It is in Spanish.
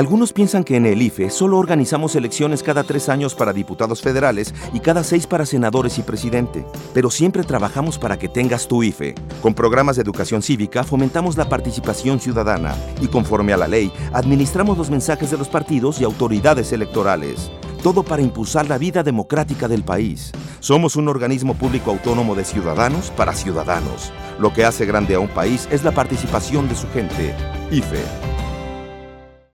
Algunos piensan que en el IFE solo organizamos elecciones cada 3 años para diputados federales y cada 6 para senadores y presidente. Pero siempre trabajamos para que tengas tu IFE. Con programas de educación cívica fomentamos la participación ciudadana y conforme a la ley, administramos los mensajes de los partidos y autoridades electorales. Todo para impulsar la vida democrática del país. Somos un organismo público autónomo de ciudadanos para ciudadanos. Lo que hace grande a un país es la participación de su gente. IFE.